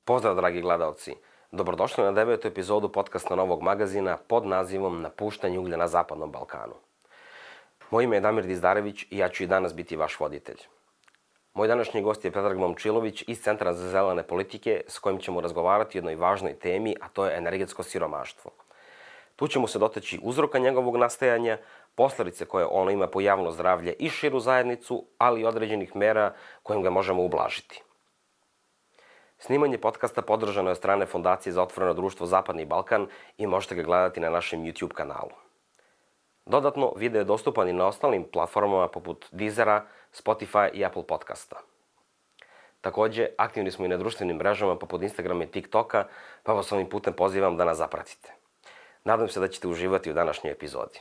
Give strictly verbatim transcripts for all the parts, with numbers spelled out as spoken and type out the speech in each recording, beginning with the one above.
Pozdrav, dragi gledalci. Dobrodošli na devetu epizodu podcasta Novog magazina pod nazivom Napuštanje uglja na Zapadnom Balkanu. Moje ime je Damir Dizdarević i ja ću i danas biti vaš voditelj. Moj današnji gost je Predrag Momčilović iz Centra za zelene politike s kojim ćemo razgovarati o jednoj važnoj temi, a to je energetsko siromaštvo. Tu ćemo se dotaći uzroka njegovog nastajanja, posledice koje ono ima po javno zdravlje i širu zajednicu, ali i određenih mera kojim ga možemo ublažiti. Snimanje podcasta podržano je od strane Fondacije za otvoreno društvo Zapadni Balkan i možete ga gledati na našem YouTube kanalu. Dodatno, video je dostupan i na ostalim platformama poput Deezera, Spotify i Apple podcasta. Takođe, aktivni smo i na društvenim mrežama poput Instagrama i TikToka, pa vas ovim putem pozivam da nas zapratite. Nadam se da ćete uživati u današnjoj epizodi.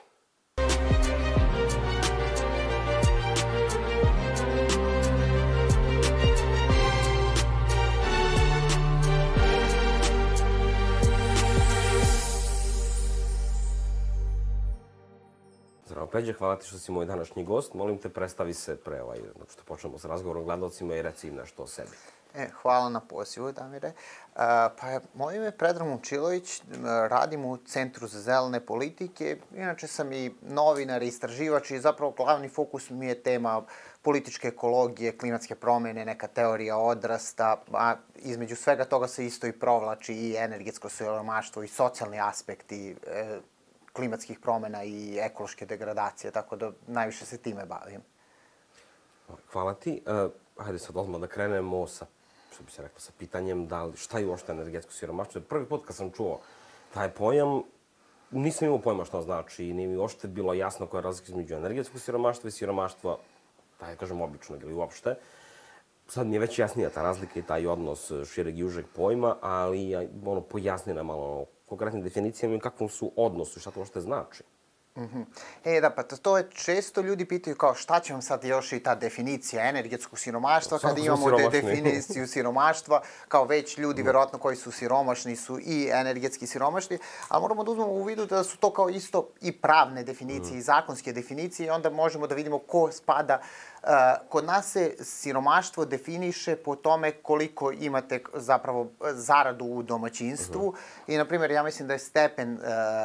Zdravo, Peđe, hvala ti što si moj današnji gost. Molim te, predstavi se pre ovaj, što počnemo s razgovorom gledalcima i reci im nešto o sebi. E, hvala na pozivu, Damire. E, pa, moje ime je Predrag Momčilović, radim u Centru za zelene politike. Inače sam i novinar i istraživač i zapravo glavni fokus mi je tema političke ekologije, klimatske promjene, neka teorija odrasta, a između svega toga se isto i provlači i energetsko siromaštvo i socijalni aspekti e, klimatskih promjena i ekološke degradacije, tako da najviše se time bavim. Hvala ti. Uh, hajde sad odmah da krenemo sa, što bi se rekla, sa pitanjem da li, šta je uopšte energetsko siromaštvo. Prvi put kad sam čuo taj pojam, nisam imao pojma što znači i nije mi uopšte bilo jasno koja je razlika između energetskog siromaštva i siromaštva, da kažem, običnog ili uopšte. Sad mi je već jasnija ta razlika i taj odnos šireg i užeg pojma, ali ono, pojasni nam malo konkretnim definicijama i kakvom su odnosu i šta to uopšte znači. Mm-hmm. E, da, pa to je često ljudi pitaju kao šta će vam sad još i ta definicija energetskog siromaštva kad imamo de definiciju siromaštva, kao već ljudi verovatno koji su siromašni su i energetski siromašni, ali moramo da uzmemo u vidu da su to kao isto i pravne definicije mm. i zakonske definicije i onda možemo da vidimo ko spada. Uh, kod nas se siromaštvo definiše po tome koliko imate zapravo zaradu u domaćinstvu uh-huh. i, na primjer, ja mislim da je stepen uh,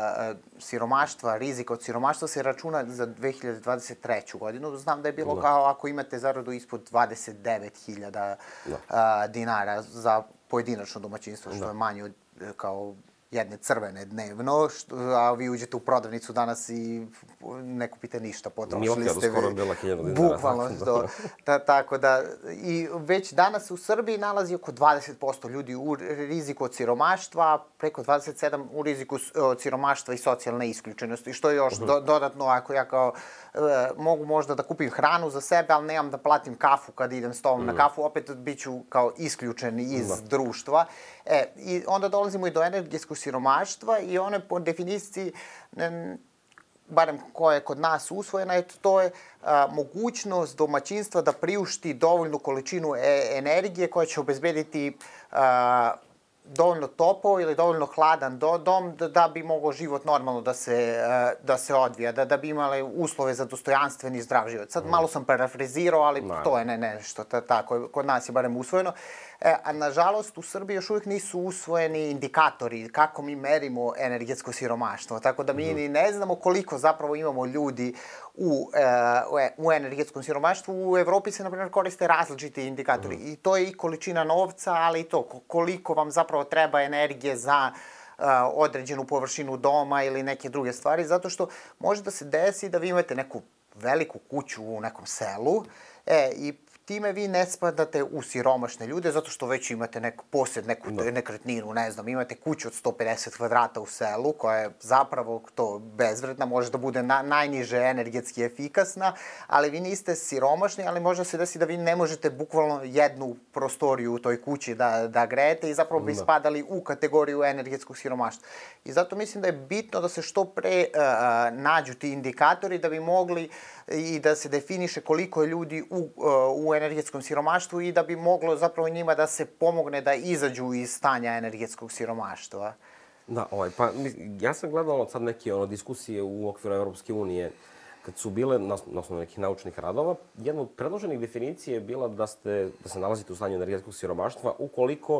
siromaštva, rizika od siromaštva se računa za dve hiljade dvadeset treću godinu. Znam da je bilo no. kao ako imate zaradu ispod dvadeset devet hiljada no. uh, dinara za pojedinačno domaćinstvo, što no. je manje od kao jedne crvene dnevno, što, a vi uđete u prodavnicu danas i neko pita ništa, potrošili ste vi. Skoro bila hiljadu dinara. Bukvalno što. Ta, tako da, i već danas u Srbiji nalazi oko dvadeset posto ljudi u riziku od siromaštva, preko dvadeset sedam posto u riziku od siromaštva i socijalne isključenosti. Što je još uh-huh. do, dodatno, ako ja kao e, mogu možda da kupim hranu za sebe, ali nemam da platim kafu kad idem s tobom uh-huh. na kafu, opet bit ću kao isključen iz uh-huh. društva. E, i onda dolazimo i do energetskog siromaštva i one po definiciji, ne, barem koja je kod nas usvojena, to je a, mogućnost domaćinstva da priušti dovoljnu količinu e energije koja će obezbediti a, dovoljno topao ili dovoljno hladan do, dom da, da bi mogao život normalno da se, da se odvija, da, da bi imali uslove za dostojanstveni zdrav život. Sad malo sam parafrazirao, ali no. to je ne, nešto tako, kod nas je barem usvojeno. E, a nažalost u Srbiji još uvijek nisu usvojeni indikatori kako mi merimo energetsko siromaštvo. Tako da mi mm-hmm. ni ne znamo koliko zapravo imamo ljudi u, e, u energetskom siromaštvu. U Evropi se, na primjer, koriste različiti indikatori. Mm-hmm. I to je i količina novca, ali i to koliko vam zapravo treba energije za uh, određenu površinu doma ili neke druge stvari. Zato što može da se desi da vi imate neku veliku kuću u nekom selu e, i time vi ne spadate u siromašne ljude zato što već imate nek posjed, neku no. nekretninu, ne znam, imate kuću od sto pedeset kvadrata u selu koja je zapravo to bezvredna, može da bude na, najniže energetski efikasna, ali vi niste siromašni, ali može se desi da vi ne možete bukvalno jednu prostoriju u toj kući da, da grejete i zapravo bi no. spadali u kategoriju energetskog siromaštva. I zato mislim da je bitno da se što pre uh, nađu ti indikatori da bi mogli i da se definiše koliko je ljudi u, uh, u energetskom siromaštvu i da bi moglo zapravo njima da se pomogne da izađu iz stanja energetskog siromaštva. Da, ovaj, pa ja sam gledao sad neke ono, diskusije u okviru Evropske unije kad su bile na, na osnovu nekih naučnih radova. Jedna od predloženih definicija je bila da, ste, da se nalazite u stanju energetskog siromaštva ukoliko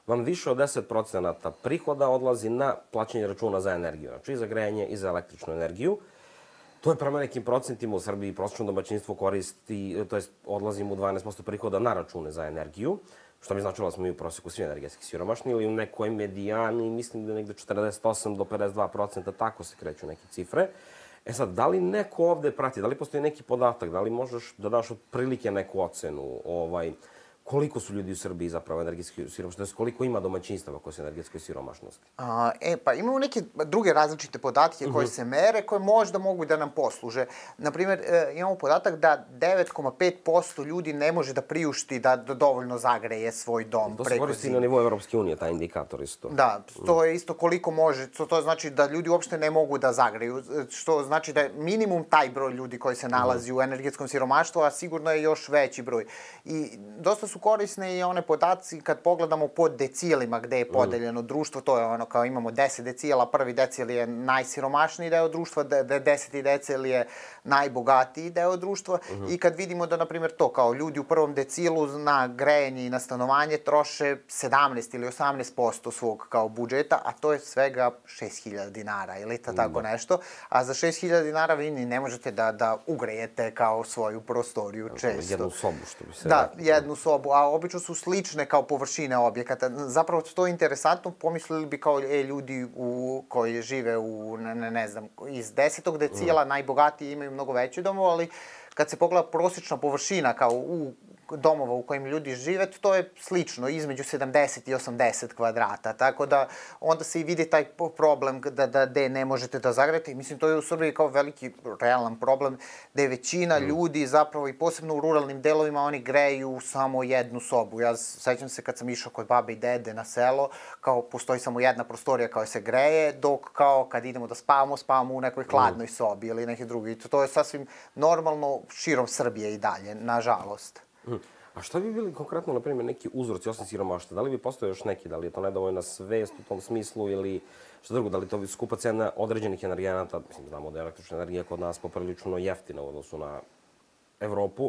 vam više od deset procenata prihoda odlazi na plaćanje računa za energiju, znači i za grejanje i za električnu energiju. To je prema nekim procentima u Srbiji prosječno domaćinstvo koristi, to jest odlazi mu dvanaest posto prihoda na račune za energiju, što bi značilo da smo mi u prosjeku svi energetski siromašni, ili u nekoj medijani, mislim da je negde četrdeset osam do pedeset dva procenta, tako se kreću neke cifre. E sad, da li neko ovde prati, da li postoji neki podatak, da li možeš da daš otprilike neku ocenu, ovaj, koliko su ljudi u Srbiji zapravo energetski siromašni, to koliko ima domaćinstava koje su energetskoj siromašnosti? A, e, pa imamo neke druge različite podatke koje se mere, koje možda mogu da nam posluže. Naprimer, e, imamo podatak da devet zarez pet posto ljudi ne može da priušti da, da dovoljno zagreje svoj dom to preko zime. To se koristi na nivou Evropske unije, taj indikator isto. Da, to je isto koliko može, to, to znači da ljudi uopšte ne mogu da zagreju, što znači da je minimum taj broj ljudi koji se nalazi u energetskom siromaštvu, a sigurno je još veći broj. I dosta su korisne i one podaci kad pogledamo po decilima gde je podeljeno društvo, to je ono kao imamo deset decila, prvi decil je najsiromašniji deo društva, deseti decil je najbogatiji deo društva i kad vidimo da, na primjer, to kao ljudi u prvom decilu na grejanje i na stanovanje troše sedamnaest ili osamnaest posto svog kao budžeta, a to je svega šest hiljada dinara ili tako nešto, a za šest hiljada dinara vi ni ne možete da, da ugrejete kao svoju prostoriju često. Jednu sobu, što bi se Da, jednu sobu, a obično su slične kao površine objekata. Zapravo to je interesantno, pomislili bi kao e, ljudi u, koji žive u, ne, ne znam, iz desetog decila, najbogatiji imaju mnogo veće domove, ali kad se pogleda prosječna površina kao u domova u kojim ljudi žive, to je slično, između sedamdeset i osamdeset kvadrata, tako da onda se i vidi taj problem da, da, da ne možete da zagrejete i mislim to je u Srbiji kao veliki realan problem, da je većina mm. ljudi zapravo i posebno u ruralnim delovima oni greju samo jednu sobu. Ja sećam se kad sam išao kod babe i dede na selo, kao postoji samo jedna prostorija koja se greje, dok kao kad idemo da spavamo, spavamo u nekoj hladnoj sobi ili neki drugi. To je sasvim normalno širom Srbije i dalje, nažalost. A šta bi bili konkretno, na primjer, neki uzroci osim siromaštva? Da li bi postoje još neki? Da li je to nedovoljna svest u tom smislu ili što drugo? Da li to bi skupa cena određenih energenata? Mislim, znamo da je električna energija kod nas poprilično jeftina u odnosu na Evropu,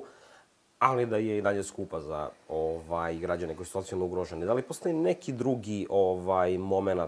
ali da je i dalje skupa za ovaj, građane koji su socijalno ugroženi. Da li postoji neki drugi ovaj, moment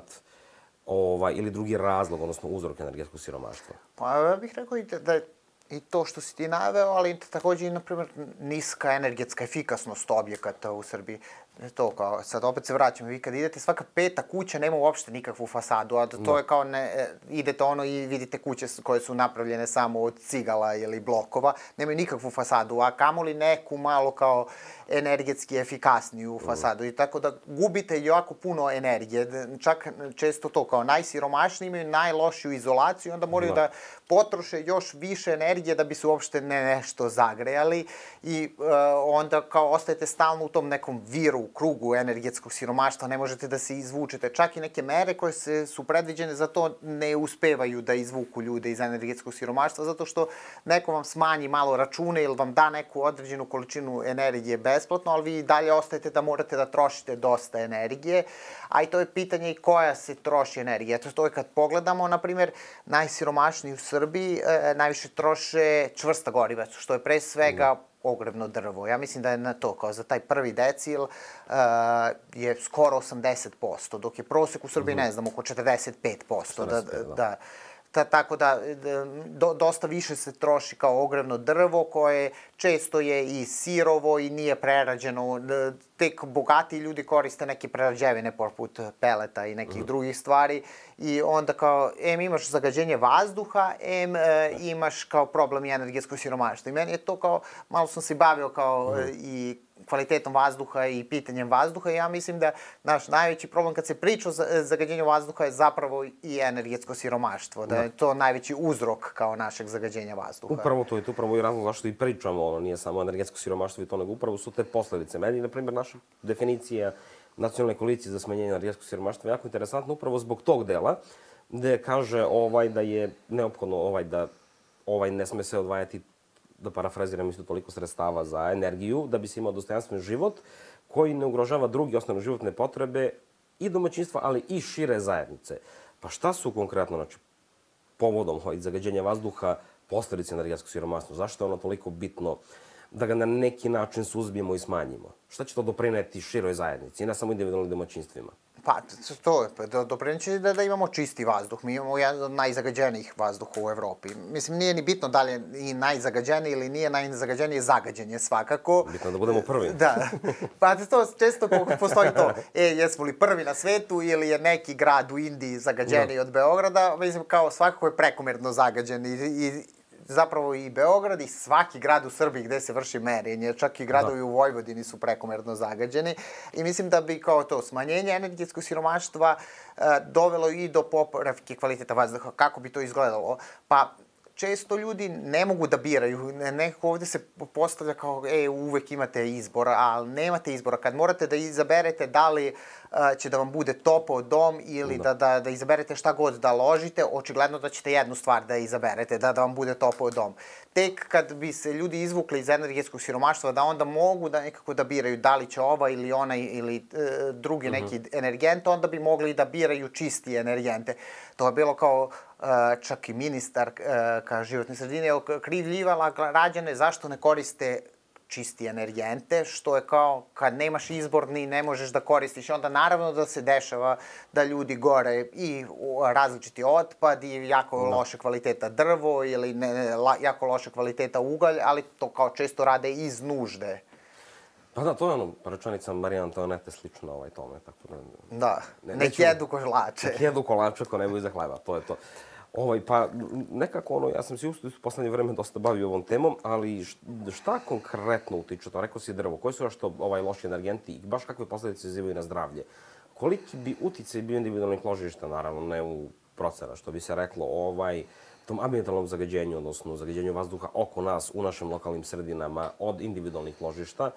ovaj, ili drugi razlog, odnosno uzrok energetskog siromaštva? Pa ja bih rekao i da je i to što si ti naveo, ali takođe i, na primjer, niska energetska efikasnost objekata u Srbiji. To kao, sad opet se vraćamo, vi kad idete, svaka peta kuća nema uopšte nikakvu fasadu, a to je kao ne, idete ono i vidite kuće koje su napravljene samo od cigala ili blokova, nemaju nikakvu fasadu, a kamoli neku malo kao energetski efikasniju fasadu. I tako da gubite jako puno energije, čak često to kao najsiromašniji imaju najlošiju izolaciju, onda moraju da potroše još više energije da bi se uopšte ne nešto zagrejali i uh, onda kao ostajete stalno u tom nekom viru, u krugu energetskog siromaštva, ne možete da se izvučete. Čak i neke mere koje se, su predviđene za to ne uspevaju da izvuku ljude iz energetskog siromaštva, zato što neko vam smanji malo račune ili vam da neku određenu količinu energije besplatno, ali vi dalje ostajete da morate da trošite dosta energije, a i to je pitanje i koja se troši energija. Eto, to je kad pogledamo, na primjer, najsiromašniji u Srbiji e, najviše troše čvrsta goriva, što je pre svega ogrevno drvo. Ja mislim da je na to, kao za taj prvi decil, uh, je skoro osamdeset posto, dok je prosek u Srbiji, ne znam, oko četrdeset pet posto. Da, da, ta, tako da, do, dosta više se troši kao ogrevno drvo, koje često je i sirovo i nije prerađeno. Tek bogati ljudi koriste neke prerađevine poput peleta i nekih drugih stvari i onda kao, em imaš zagađenje vazduha, em e, imaš kao problem i energetsko siromaštvo. I meni je to kao, malo sam se bavio kao mm. i kvalitetom vazduha i pitanjem vazduha i ja mislim da naš najveći problem kad se priča o zagađenju vazduha je zapravo i energetsko siromaštvo, da je to najveći uzrok kao našeg zagađenja vazduha. Upravo to je to upravo i razlog zašto i pričamo, ono nije samo energetsko siromaštvo i to, nego upravo su te posledice. Meni, na primjer, naša definicija nacionalne koalicije za smanjenje energetskog siromaštva je jako interesantna upravo zbog tog dela, gde kaže ovaj da je neophodno ovaj da ovaj ne sme se odvajati, da parafraziram, isto toliko sredstava za energiju, da bi se imao dostojanstven život koji ne ugrožava drugi osnovne životne potrebe i domaćinstva, ali i šire zajednice. Pa šta su konkretno, znači, povodom zagađenja vazduha, posledice energetskog siromaštva? Zašto je ono toliko bitno da ga na neki način suzbijemo i smanjimo? Šta će to doprineti široj zajednici, ne samo individualnim domaćinstvima? Pa, to je, doprineće da, da imamo čisti vazduh. Mi imamo jedan od najzagađenijih vazduha u Evropi. Mislim, nije ni bitno da li je i najzagađeniji ili nije najzagađeniji, zagađenje svakako. Bitno da budemo prvi. Da. Pa to često postoji to, e, jesmo li prvi na svetu ili je neki grad u Indiji zagađeniji od Beograda. Mislim, kao svakako je prekomerno zagađen i, i zapravo i Beograd i svaki grad u Srbiji gde se vrši merenje, čak i gradovi u Vojvodini su prekomerno zagađeni. I mislim da bi kao to smanjenje energetskog siromaštva e, dovelo i do popravke kvaliteta vazduha. Kako bi to izgledalo? Pa često ljudi ne mogu da biraju. Neko ovde se postavlja kao, e, uvek imate izbor, ali nemate izbora. Kad morate da izaberete da li uh, će da vam bude topao dom ili da. Da, da, da izaberete šta god da ložite, očigledno da ćete jednu stvar da izaberete, da, da vam bude topao dom. Tek kad bi se ljudi izvukli iz energetskog siromaštva, da onda mogu da nekako da biraju da li će ova ili onaj ili uh, drugi neki uh -huh. energent, onda bi mogli da biraju čistije energente. To je bilo kao Uh, čak i ministar uh, ka životne sredine krivljivala građane zašto ne koriste čisti energente, što je kao kad nemaš izbor ni ne možeš da koristiš. Onda naravno da se dešava da ljudi gore i različiti otpad i jako da. loše kvaliteta drvo ili ne, la, jako loše kvaliteta ugalj, ali to kao često rade iz nužde. Pa da, to je ono, rečenica Marije Antoanete slično ovaj tome, tako da... Da, ne, nek jedu kolače. Nek jedu kolače ko nemaju za hleba, to je to. Ovaj, pa nekako ono, ja sam se u poslednje vreme dosta bavio ovom temom, ali šta konkretno utiče to? Rekao si drvo, koji su još to ovaj, loši energenti i baš kakve posledice izivaju na zdravlje? Koliki bi uticaj bio individualnih ložišta, naravno, ne u procena, što bi se reklo, ovaj, tom ambientalnom zagađenju, odnosno zagađenju vazduha oko nas, u našim lokalnim sredinama, od individualnih ložišta,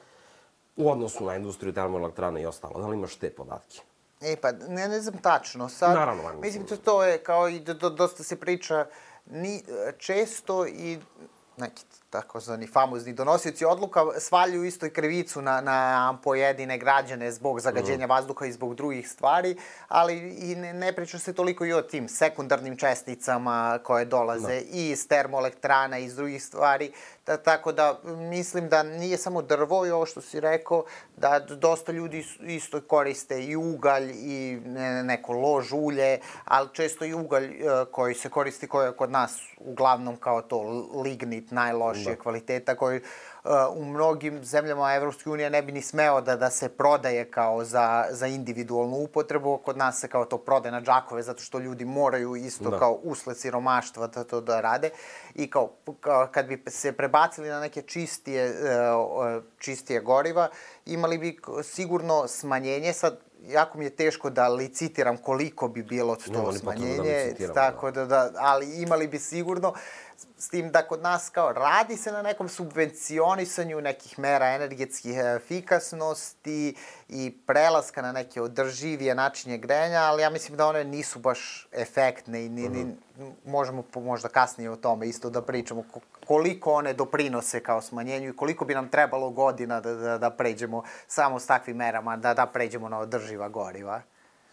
u odnosu na industriju, termoelektrane i ostalo. Da li imaš te podatke? E pa, ne, ne znam tačno. Sad, naravno, naravno. Mislim, to, to je kao i do, do, dosta se priča ni, često i neki takozvani famozni donosioci odluka svaljuju isto i krivicu na, na pojedine građane zbog zagađenja mm. vazduha i zbog drugih stvari, ali i ne, ne priča se toliko i o tim sekundarnim česticama koje dolaze no. i iz termoelektrana i iz drugih stvari. Da, tako da mislim da nije samo drvo i ovo što si rekao, da dosta ljudi isto koriste i ugalj i ne, neko lož ulje, ali često i ugalj koji se koristi, koji je kod nas uglavnom kao to lignit najlošije da. kvaliteta, koji uh, u mnogim zemljama Evropske unije ne bi ni smeo da, da se prodaje kao za, za individualnu upotrebu. Kod nas se kao to prodaje na džakove zato što ljudi moraju isto da. kao usled siromaštva da to da rade. I kao, kao kad bi se prebacili na neke čistije, uh, čistije goriva, imali bi sigurno smanjenje. Sad, jako mi je teško da licitiram koliko bi bilo to no, smanjenje, da tako da, da, ali imali bi sigurno, s tim da kod nas kao radi se na nekom subvencionisanju nekih mera energetskih efikasnosti i prelaska na neke održivije načine grejanja, ali ja mislim da one nisu baš efektne i ni, ni, možemo možda kasnije o tome isto da pričamo koliko one doprinose kao smanjenju i koliko bi nam trebalo godina da, da, da pređemo samo s takvim merama, da, da pređemo na održiva goriva.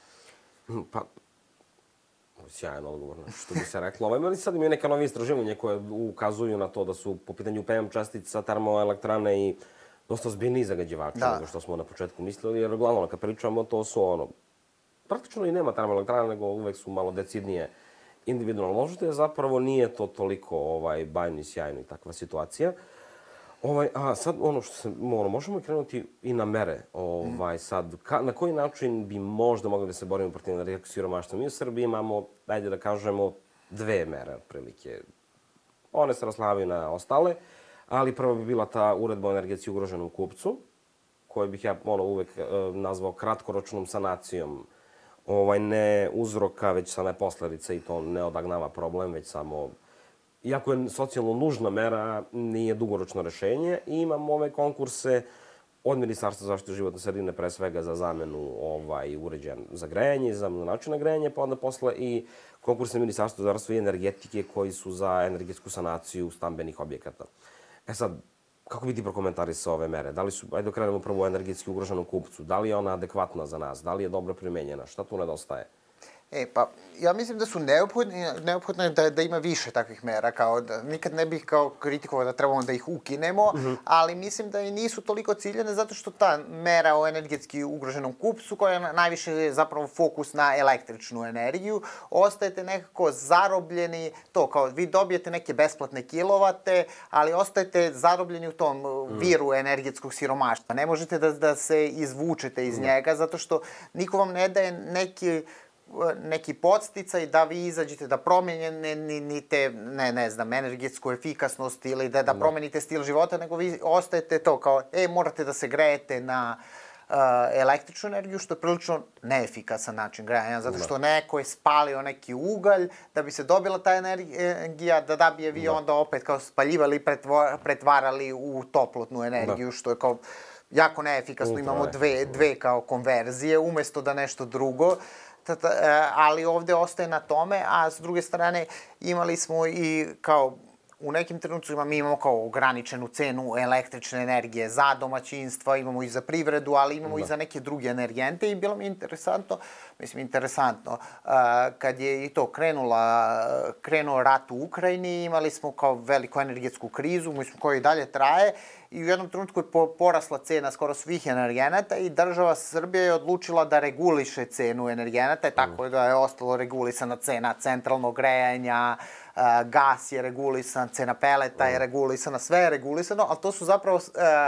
Pa, sjajan odgovor, što bi se reklo. Ovaj, sad imaju neka nove istraživanja koje ukazuju na to da su po pitanju P M čestica, termoelektrane i dosta zbiljniji zagađivači da. nego što smo na početku mislili, jer uglavnom kad pričamo to su ono, praktično i nema termoelektrane, nego uvek su malo decidnije individualno ložište, zapravo nije to toliko ovaj, bajno i sjajno i takva situacija. Ovaj, a sad ono što se, ono, možemo krenuti i na mere. Ovaj, sad, ka, na koji način bi možda mogli da se borimo protiv energetskog siromaštva? Mi u Srbiji imamo, ajde da kažemo, dve mere, otprilike. One se raslavaju na ostale, ali prva bi bila ta uredba o energetski ugroženom kupcu, koju bih ja ono, uvek e, nazvao kratkoročnom sanacijom. Ovaj, ne uzroka, već same posledice i to ne odagnava problem, već samo... Iako je socijalno nužna mera, nije dugoročno rešenje i imamo ove konkurse od Ministarstva za zaštitu životne sredine, pre svega za zamenu ovaj, uređaja za grejanje, za načina grejanja, pa onda posle i konkurse Ministarstva za zdravstvo i energetike koji su za energetsku sanaciju stambenih objekata. E sad, kako bi ti prokomentarisao ove mere? Da li su, ajde krenemo prvo o energetski ugroženom kupcu, da li je ona adekvatna za nas, da li je dobro primenjena, šta tu nedostaje? E, pa, ja mislim da su neophodni, neophodno da, da ima više takvih mera, kao da nikad ne bih kao kritikovao da trebamo da ih ukinemo, mm -hmm. ali mislim da i nisu toliko ciljane zato što ta mera o energetski ugroženom kupcu, koja je najviše je zapravo fokus na električnu energiju, ostajete nekako zarobljeni, to kao vi dobijete neke besplatne kilovate, ali ostajete zarobljeni u tom mm. viru energetskog siromaštva. Ne možete da, da se izvučete iz mm. njega zato što niko vam ne daje neki neki podsticaj da vi izađete, da promenite, ne, ne znam, energetsku efikasnost ili da, da promenite stil života, nego vi ostajete to kao, e, morate da se grejete na uh, električnu energiju, što je prilično neefikasan način grejanja, zato što neko je spalio neki ugalj da bi se dobila ta energija, da da bi vi onda opet kao spaljivali, pretvarali u toplotnu energiju, što je kao jako neefikasno. Imamo dve, dve kao konverzije, umesto da nešto drugo. Ali ovde ostaje na tome, a s druge strane imali smo i kao u nekim trenucima mi imamo kao ograničenu cenu električne energije za domaćinstva, imamo i za privredu, ali imamo da. i za neke druge energente i bilo mi interesantno, mislim interesantno, kad je i to krenula, krenuo rat u Ukrajini, imali smo kao veliku energetsku krizu, mislim koja i dalje traje, i u jednom trenutku je porasla cena skoro svih energenata i država Srbija je odlučila da reguliše cenu energenata, tako da je ostalo regulisana cena centralnog grejanja, gas je regulisan, cena peleta je regulisana, sve je regulisano, ali to su zapravo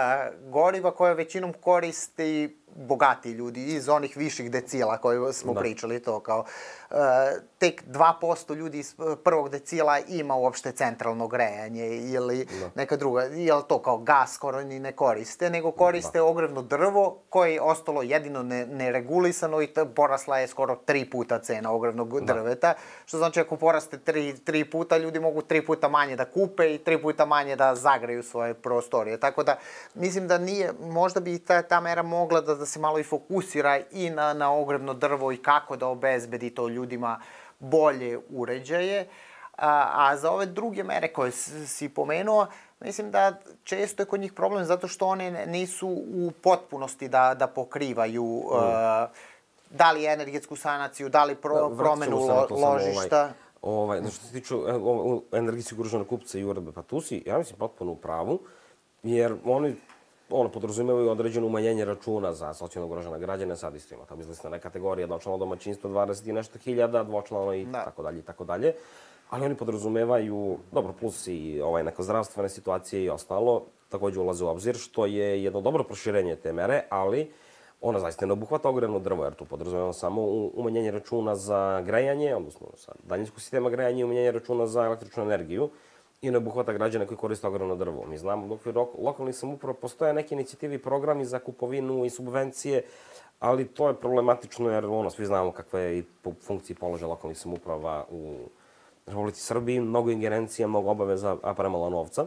goriva koje većinom koriste bogati ljudi iz onih viših decila koje smo da. pričali, to kao uh, tek dva posto ljudi iz prvog decila ima uopšte centralno grejanje ili da. neka druga, jel to kao gas skoro ni ne koriste, nego koriste da. ogrevno drvo koje je ostalo jedino ne, neregulisano i to porasla je skoro tri puta cena ogrevnog da. drveta, što znači ako poraste tri, tri puta, ljudi mogu tri puta manje da kupe i tri puta manje da zagreju svoje prostorije, tako da mislim da nije, možda bi ta, ta mera mogla da da se malo i fokusira i na, na ogrevno drvo i kako da obezbedi to ljudima bolje uređaje. A, a za ove druge mere koje si pomenuo, mislim da često je kod njih problem zato što one nisu u potpunosti da, da pokrivaju mm. uh, da li energetsku sanaciju, da li pro, da, promenu lo, ložišta. Ovaj, ovaj, znači, što se tiču energetski ugroženog kupca i uredbe, pa tu si, ja mislim, potpuno u pravu, jer oni ono, podrazumevaju određeno umanjenje računa za socijalno ugrožena građana, sad isto ima tamo izlistane kategorije, jednočlano domaćinstvo dvadeset i nešto hiljada, dvočlano i da. tako dalje i tako dalje. Ali oni podrazumevaju, dobro, plus i ovaj, neka zdravstvene situacije i ostalo, takođe ulaze u obzir, što je jedno dobro proširenje te mere, ali ona zaista ne obuhvata ogrevno drvo, jer tu podrazumevamo samo umanjenje računa za grejanje, odnosno sa daljinskog sistema grejanja i umanjenje računa za električnu energiju, i ne obuhvata građane koji koriste ogrevno drvo. Mi znamo da u okviru lokalnih samouprava postoje neke inicijative i programi za kupovinu i subvencije, ali to je problematično jer ono, svi znamo kakva je i po funkciji položaja lokalnih samouprava u Republici Srbiji. Mnogo ingerencija, mnogo obaveza, a premalo novca.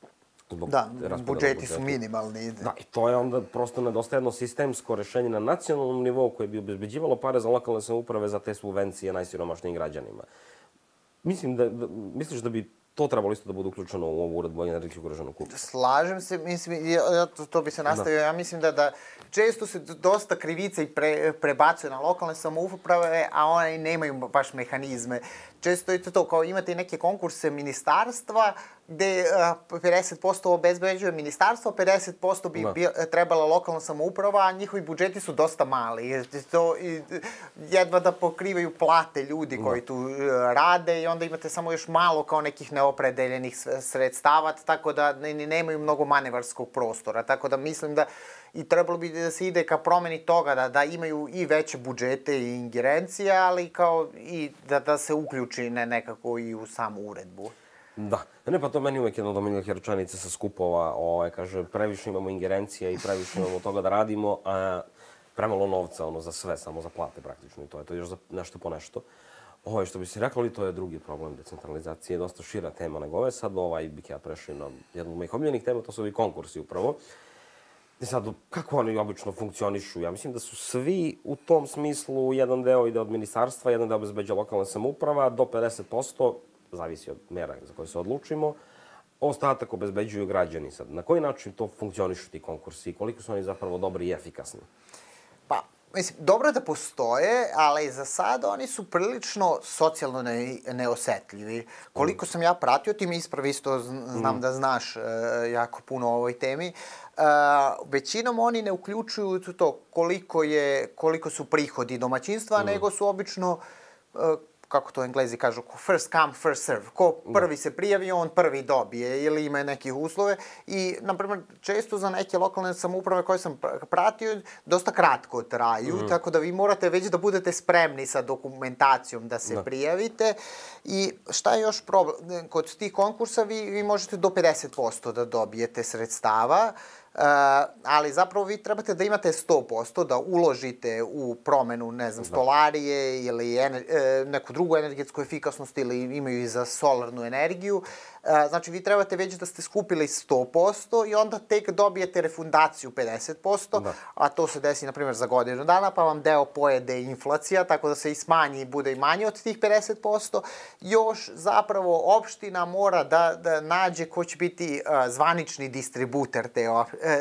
Da, budžeti su minimalni. Da, i to je onda prosto nedostaje jedno sistemsko rešenje na nacionalnom nivou koje bi obezbeđivalo pare za lokalne samouprave za te subvencije najsiromašnijim građanima. Mislim da, da, misliš da bi to trebalo isto da bude uključeno u ovu uredbu o energetski ugroženom kupcu? Slažem se, mislim, ja, to, to bi se nastavio. Da. Ja mislim da, da često se dosta krivica i pre, prebacuje na lokalne samouprave, a one nemaju baš mehanizme. Često je to to, kao imate neke konkurse ministarstva, gde uh, pedeset posto obezbeđuje ministarstvo, pedeset posto bi, bi trebala lokalna samouprava, a njihovi budžeti su dosta mali. To, i, jedva da pokrivaju plate ljudi da. koji tu uh, rade i onda imate samo još malo kao nekih neopredeljenih sredstava, tako da ne, nemaju mnogo manevarskog prostora. Tako da mislim da i trebalo bi da se ide ka promeni toga, da, da imaju i veće budžete i ingerencije, ali kao i da, da se uključi ne, nekako i u samu uredbu. Da. Ne, pa to meni uvek jedna od omiljenih rečenica sa skupova, ovaj, kaže, previše imamo ingerencija i previše imamo toga da radimo, a premalo novca, ono, za sve, samo za plate praktično i to je to još za nešto po nešto. Ovo, što bi se reklo, ali to je drugi problem decentralizacije, je dosta šira tema nego ove. Sad ovaj, bih ja prešao na jednu od mojih omiljenih tema, to su ovi konkursi upravo. I sad, kako oni obično funkcionišu? Ja mislim da su svi u tom smislu, jedan deo ide od ministarstva, jedan deo obezbeđa lokalna samouprava, do pedeset posto, zavisi od mera za koje se odlučimo, ostatak obezbeđuju građani. Sad, na koji način to funkcionišu ti konkursi? Koliko su oni zapravo dobri i efikasni? Pa, Mislim, dobro da postoje, ali za sada oni su prilično socijalno ne, neosetljivi. Koliko sam ja pratio, ti mi ispravi isto, znam mm. da znaš uh, jako puno o ovoj temi, uh, većinom oni ne uključuju to koliko, je, koliko su prihodi domaćinstva, mm. nego su obično uh, kako to Englezi kažu, first come, first serve. Ko prvi se prijavi, on prvi dobije ili ima nekih uslove. I, na primjer, često za neke lokalne samouprave koje sam pratio, dosta kratko traju, mm. tako da vi morate već da budete spremni sa dokumentacijom da se da. prijavite. I šta je još problem? Kod tih konkursa vi, vi možete do pedeset posto da dobijete sredstava, Uh, ali zapravo vi trebate da imate sto posto, da uložite u promenu, ne znam, stolarije ili ener, uh, neku drugu energetsku efikasnost ili imaju i za solarnu energiju. Uh, znači, vi trebate već da ste skupili sto posto i onda tek dobijete refundaciju pedeset posto, da. a to se desi, na primjer, za godinu dana, pa vam deo pojede inflacija, tako da se i smanji, bude i manje od tih pedeset posto. Još zapravo opština mora da, da nađe ko će biti uh, zvanični distributer te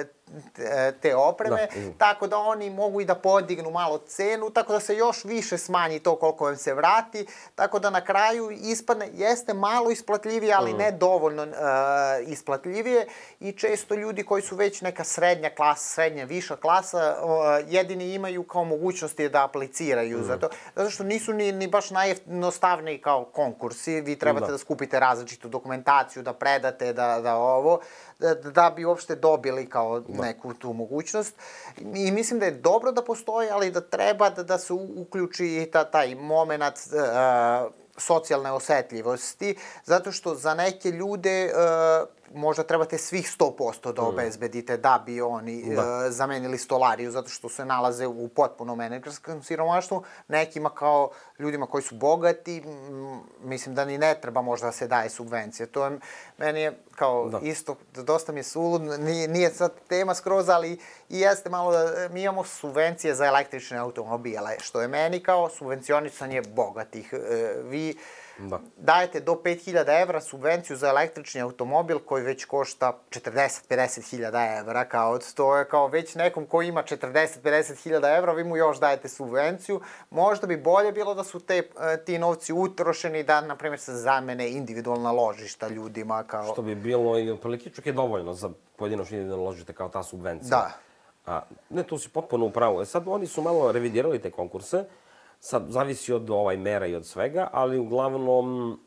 te opreme, da. tako da oni mogu i da podignu malo cenu, tako da se još više smanji to koliko vam se vrati, tako da na kraju ispadne, jeste malo isplatljivije, ali mm. ne dovoljno uh, isplatljivije i često ljudi koji su već neka srednja klasa, srednja, viša klasa, uh, jedini imaju kao mogućnosti da apliciraju mm. za to, zato što nisu ni, ni baš najjednostavniji kao konkursi, vi trebate da, da skupite različitu dokumentaciju, da predate, da, da ovo, da, da bi uopšte dobili kao neku tu mogućnost. I mislim da je dobro da postoji, ali da treba da, da se uključi ta, taj moment uh, socijalne osetljivosti, zato što za neke ljude uh, možda trebate svih sto posto da obezbedite da bi oni da. Uh, zamenili stolariju, zato što se nalaze u potpunom energetskom siromaštvu. Nekima kao ljudima koji su bogati, m, mislim da ni ne treba možda da se daje subvencije. To je, meni je kao da. isto, dosta mi je sulud, nije, nije sad tema skroz, ali i jeste malo da mi imamo subvencije za električne automobile, što je meni kao subvencionisanje bogatih. Uh, vi Da. dajete do pet hiljada evra subvenciju za električni automobil koji već košta četrdeset do pedeset hiljada evra. Kao, to je kao već nekom ko ima četrdeset do pedeset hiljada evra, vi mu još dajete subvenciju. Možda bi bolje bilo da su te, ti novci utrošeni da, na primjer, se zamene individualna ložišta ljudima. Kao... Što bi bilo i otprilike čak je dovoljno za pojedinačno da ložite kao ta subvencija. Da. A, ne, to si potpuno upravo. Sad oni su malo revidirali te konkurse. Sad, zavisi od ovaj mera i od svega, ali uglavnom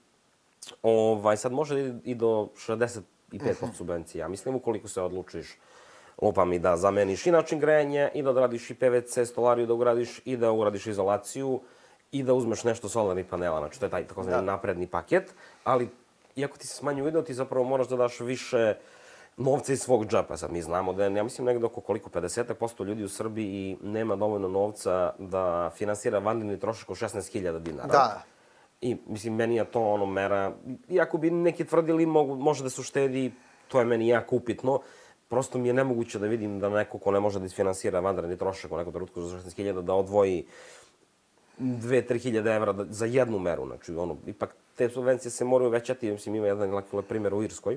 ovaj, sad može i do šezdeset pet posto subvencija. Mislim, ukoliko se odlučiš, lupam, i da zameniš i način grejanja, i da odradiš i P V C stolariju da uradiš, i da uradiš izolaciju, i da uzmeš nešto solarnih panela. Znači, to je taj takozvani napredni paket, ali iako ti se smanju video, ti zapravo moraš da daš više novca iz svog džepa. Sad mi znamo da je, ja mislim, negde oko koliko, pedeset posto ljudi u Srbiji nema dovoljno novca da finansira vanredni trošak od šesnaest hiljada dinara. Da. I, mislim, meni je to ono mera, iako bi neki tvrdili mogu, može da se uštedi, to je meni jako upitno. Prosto mi je nemoguće da vidim da neko ko ne može da isfinansira vanredni trošak u nekom trenutku za šesnaest hiljada da odvoji dve do tri hiljade evra za jednu meru. Znači, ono, ipak te subvencije se moraju većati. Mislim, ima jedan primjer u Irskoj.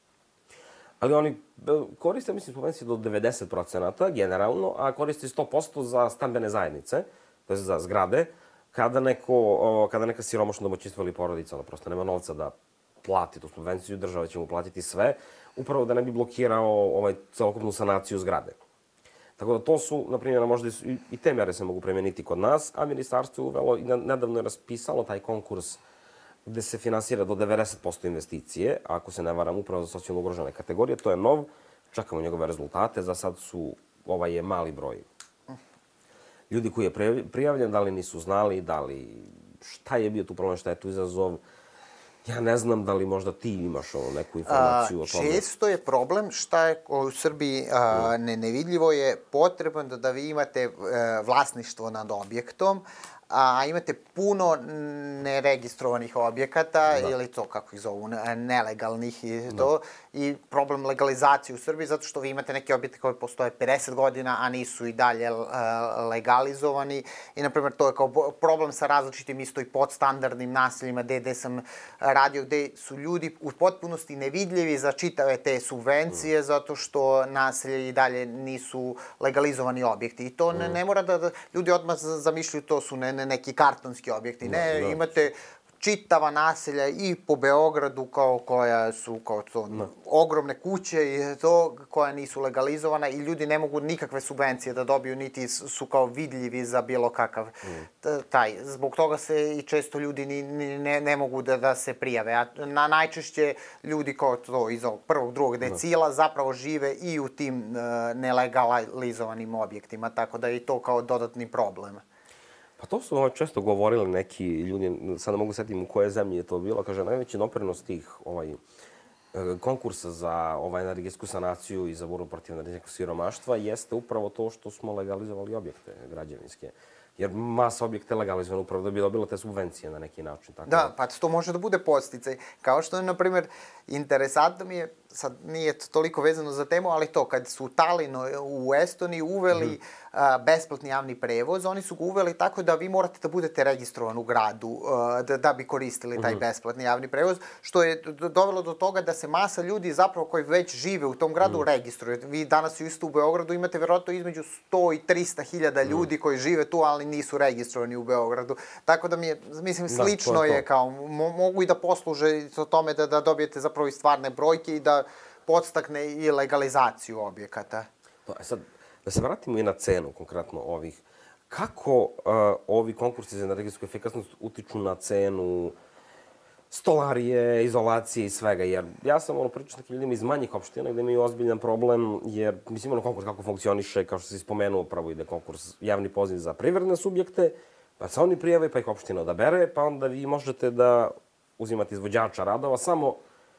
Ali oni koriste, mislim, subvencije do devedeset procenata generalno, a koriste sto posto za stambene zajednice, to je za zgrade, kada, neko, kada neka siromašna domaćinstva ili porodica, ona prosto nema novca da plati tu subvenciju, država će mu platiti sve, upravo da ne bi blokirao ovaj, celokupnu sanaciju zgrade. Tako da to su, na primjer, možda i te mere se mogu premeniti kod nas, a ministarstvo je uvelo i nedavno je raspisalo taj konkurs gde se finansira do devedeset posto investicije, ako se ne varam, upravo za socijalno ugrožene kategorije. To je nov, čekamo njegove rezultate, za sad su, ovaj je mali broj ljudi koji je prijavljen, da li nisu znali, da li, šta je bio tu problem, šta je tu izazov. Ja ne znam da li možda ti imaš ono, neku informaciju a, o tome. Često je problem šta je u Srbiji a, ne, nevidljivo je potrebno da, da vi imate a, vlasništvo nad objektom, a imate puno neregistrovanih objekata, ili to, kako ih zovu, nelegalnih i to, i problem legalizacije u Srbiji, zato što vi imate neke objekte koji postoje pedeset godina, a nisu i dalje legalizovani. I, na primjer, to je kao problem sa različitim isto i podstandardnim naseljima gde sam radio, gde su ljudi u potpunosti nevidljivi za čitave te subvencije, zato što naselje i dalje nisu legalizovani objekti. I to ne mora da ljudi odmah zamišljaju to su neki kartonski objekti. Ne, imate čitava naselja i po Beogradu koja su kao to ogromne kuće i to koja nisu legalizovana i ljudi ne mogu nikakve subvencije da dobiju, niti su kao vidljivi za bilo kakav taj. Zbog toga se i često ljudi ne mogu da se prijave. A najčešće ljudi kao to iz ovog prvog, drugog decila zapravo žive i u tim nelegalizovanim objektima, tako da je i to kao dodatni problem. Pa to su često govorili neki ljudi, sad ne mogu setim u kojoj zemlji je to bilo, kaže, najveći doprinos tih konkursa za energetsku sanaciju i za borbu protiv energetskog siromaštva jeste upravo to što smo legalizovali objekte građevinske. Jer masa objekta je legalizovana upravo da bi dobila te subvencije na neki način. Da, pa to može da bude podsticaj. Kao što je, na primjer, interesantno mi je, sad nije toliko vezano za temu, ali to, kad su u Talinu u Estoniji uveli besplatni javni prevoz, oni su ga uveli tako da vi morate da budete registrovani u gradu da bi koristili taj besplatni javni prevoz, što je dovelo do toga da se masa ljudi zapravo koji već žive u tom gradu registruju. Vi danas isto u Beogradu imate verovatno između sto i trista hiljada ljudi koji žive tu, ali nisu registrovani u Beogradu. Tako da mi je, mislim, slično je kao, mogu i da posluže o tome da dobijete zapravo i stvarne brojke i da podstakne i legalizaciju objekata. Sad, da se vratimo i na cenu konkretno ovih. Kako ovi konkursi za energetsku efikasnost utiču na cenu stolarije, izolacije i svega? Jer ja sam ono pričao s nekim ljudima iz manjih opština gde imaju ozbiljan problem, jer mislim ono konkurs kako funkcioniše, kao što si spomenuo, prvo ide konkurs, javni poziv za privredne subjekte, pa se oni prijave, pa ih opština odabere, pa onda vi možete da uzimate izvođača radova samo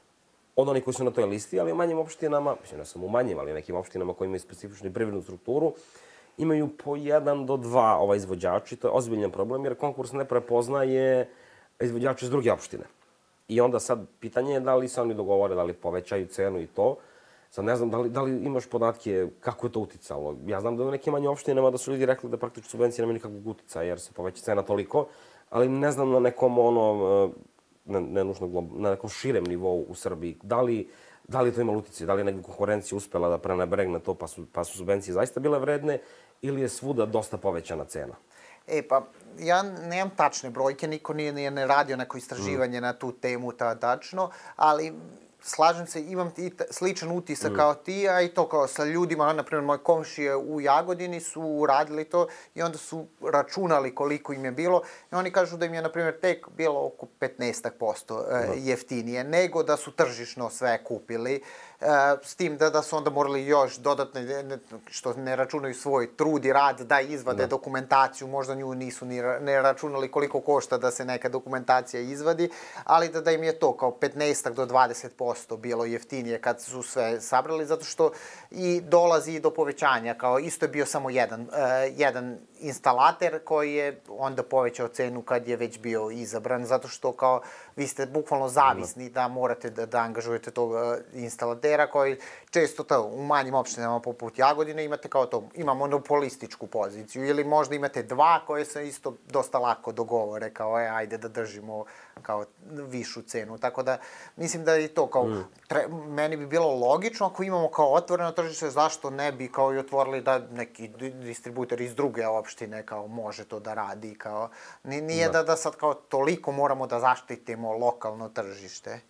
od onih koji su na toj listi, ali u manjim opštinama, mislim ne samo u manjim, ali u nekim opštinama koji imaju specifičnu privrednu strukturu, imaju po jedan do dva ova izvođači. To je ozbiljan problem jer konkurs ne prepoznaje izvođače iz druge opštine. I onda sad pitanje je da li se oni dogovore, da li povećaju cenu i to. Sad ne znam, da li, da li imaš podatke kako je to uticalo. Ja znam da u nekim manjim opštinama da su ljudi rekli da praktično subvencije nema nikakvog uticaja jer se poveća cena toliko, ali ne znam na nekom ono, ne nužno, na nekom širem nivou u Srbiji. Da li, da li to imalo uticaja? Da li je neka konkurencija uspela da prenebregne to pa su, pa su subvencije zaista bile vredne ili je svuda dosta povećana cena? E, pa, ja nemam tačne brojke, niko nije ne radio neko istraživanje na tu temu tačno, ali slažem se, imam i sličan utisak kao ti, a i to kao sa ljudima, na primjer, moje komšije u Jagodini su uradili to i onda su računali koliko im je bilo i oni kažu da im je, na primjer, tek bilo oko petnaest posto jeftinije nego da su tržišno sve kupili. S tim da su onda morali još dodatno, što ne računaju svoj trud i rad, da izvade dokumentaciju, možda nju nisu ne računali koliko košta da se neka dokumentacija izvadi, ali da im je to kao petnaest do dvadeset posto bilo jeftinije kad su sve sabrali, zato što i dolazi do povećanja, kao isto je bio samo jedan, jedan instalater koji je onda povećao cenu kad je već bio izabran, zato što kao vi ste bukvalno zavisni da morate da angažujete tog instalatera koji često to u manjim opštinama poput Jagodine imate kao to, ima monopolističku poziciju ili možda imate dva koje se isto dosta lako dogovore kao e, ajde da držimo kao višu cenu. Tako da mislim da je to kao, meni bi bilo logično ako imamo kao otvoreno tržište, zašto ne bi kao i otvorili da neki distributer iz druge opštine kao može to da radi, kao nije da da sad kao toliko moramo da zaštitimo lokalno tržište.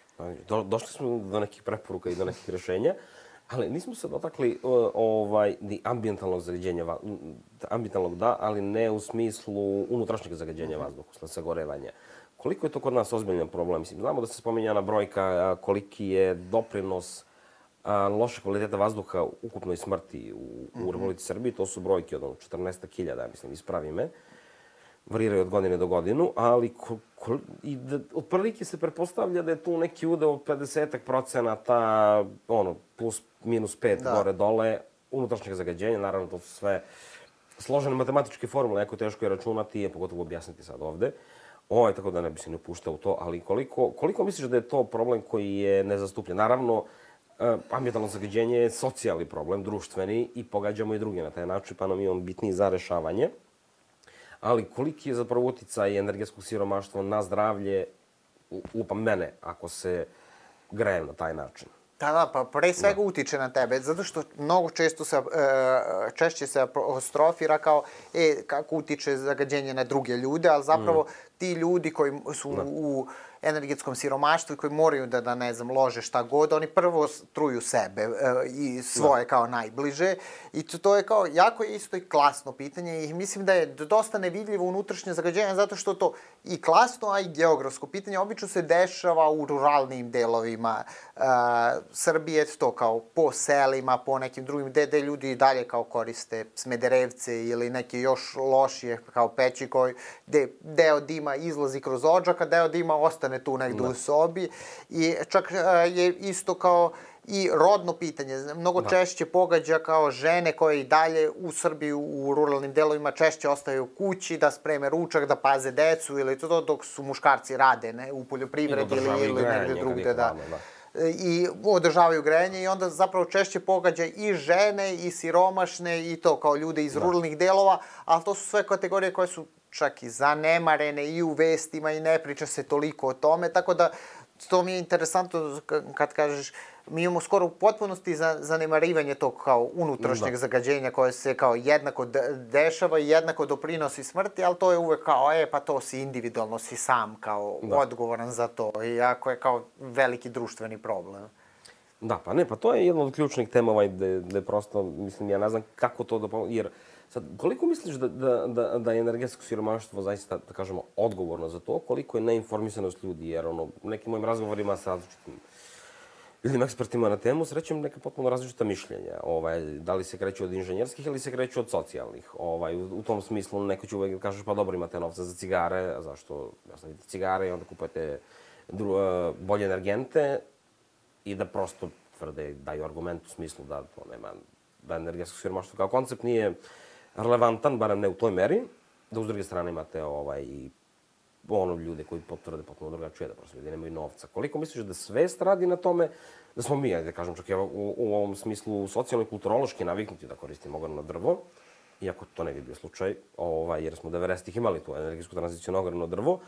Došli smo do nekih preporuka i do nekih rešenja, ali nismo se dotakli ovaj, ambijentalnog zagađenja, ambijentalnog da, ali ne u smislu unutrašnjeg zagađenja vazduha, sagorevanja. Koliko je to kod nas ozbiljan problem? Mislim, znamo da se spominjana brojka koliki je doprinos loše kvaliteta vazduha ukupnoj smrti u Republici Srbiji. To su brojke od četrnaest hiljada, mislim, ispravi me. Variraju od godine do godinu, ali otprilike se pretpostavlja da je tu neki udeo od pedeset procenata, ono, plus minus pet gore dole, unutrašnjeg zagađenja. Naravno, to su sve složene matematičke formule, jako teško je računati, je pogotovo objasniti sad ovde. Ovo, tako da ne bi se ne upuštao u to, ali koliko, koliko misliš da je to problem koji je nezastupljen? Naravno, ambientalno zagađenje je socijalni problem, društveni, i pogađamo i druge na taj način, pa nam je on bitniji za rešavanje. Ali koliki je zapravo uticaj energetskog siromaštva na zdravlje, lupam mene, ako se grejem na taj način? Da, da, pa pre svega utiče na tebe, zato što mnogo često se, češće se apostrofira kao e, kako utiče zagađenje na druge ljude, ali zapravo ti ljudi koji su u energetskom siromaštvu i koji moraju da, da ne znam, lože šta god, oni prvo truju sebe e, i svoje kao najbliže. I to, to je kao jako isto i klasno pitanje i mislim da je dosta nevidljivo unutrašnje zagađenje zato što to i klasno, a i geografsko pitanje obično se dešava u ruralnim delovima e, Srbije, to kao po selima, po nekim drugim, gde, gde ljudi i dalje kao koriste smederevce ili neke još lošije kao peći koji, gde deo dima izlazi kroz odžak, a deo dima ostane tu negde u sobi. I čak je isto kao i rodno pitanje. Mnogo da. češće pogađa kao žene koje i dalje u Srbiji u ruralnim delovima češće ostaju u kući, da spreme ručak, da paze decu ili to, dok su muškarci rade ne, u poljoprivredi ili, ili negde drugde. Da. I održavaju grejanje i onda zapravo češće pogađa i žene i siromašne i to kao ljude iz da. ruralnih delova, ali to su sve kategorije koje su čak i zanemarene i u vestima i ne priča se toliko o tome, tako da to mi je interesantno kad kažeš, mi imamo skoro u potpunosti zanemarivanje tog kao unutrašnjeg da. zagađenja koje se kao jednako dešava i jednako doprinosi smrti, ali to je uvek kao, e, pa to si individualno, si sam kao da. odgovoran za to, iako je kao veliki društveni problem. Da, pa ne, pa to je jedna od ključnih tema ovaj, gde, gde prosto, mislim, ja ne znam kako to da pomoći, jer sad, koliko misliš da, da, da, da je energetsko siromaštvo zaista, da kažemo, odgovorno za to, koliko je neinformisanost ljudi, jer ono, u nekim mojim razgovorima sa različitim ljudima ekspertima na temu srećem neka potpuno različita mišljenja. Ovaj, da li se kreću od inženjerskih ili se kreću od socijalnih. Ovaj, u, u tom smislu neko će uvek kažeš pa dobro imate novca za cigare, a zašto jasno vidite cigare i onda kupujete dru, bolje energente i da prosto tvrde, daju argument u smislu da to nema, da energetsko siromaštvo kao koncept nije relevantan, barem ne u toj meri, da uz druge strane imate ovaj, i ono ljude koji potvrde potpuno drugačije, da prosto ljudi nemaju novca. Koliko misliš da svest radi na tome, da smo mi, da kažem čak u, u ovom smislu socijalno i kulturološki naviknuti da koristimo ogromno drvo, iako to ne bi bio slučaj, ovaj, jer smo devedesetih imali tu energetsku tranziciju na ogromno drvo,